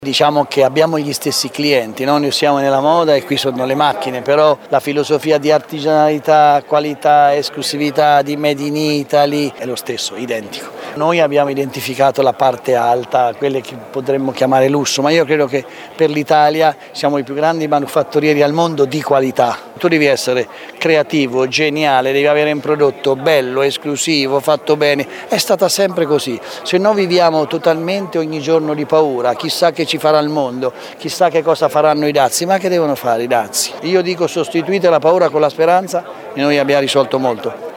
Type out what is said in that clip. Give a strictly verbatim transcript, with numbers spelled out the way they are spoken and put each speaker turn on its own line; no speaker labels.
Diciamo che abbiamo gli stessi clienti, no? Noi siamo nella moda e qui sono le macchine, però la filosofia di artigianalità, qualità, esclusività, di Made in Italy è lo stesso, identico. Noi abbiamo identificato la parte alta, quelle che potremmo chiamare lusso, ma io credo che per l'Italia siamo i più grandi manufatturieri al mondo di qualità. Tu devi essere creativo, geniale, devi avere un prodotto bello, esclusivo, fatto bene. È stata sempre così. Se no viviamo totalmente ogni giorno di paura, chissà che ci farà il mondo, chissà che cosa faranno i dazi, ma che devono fare i dazi? Io dico sostituite la paura con la speranza e noi abbiamo risolto molto.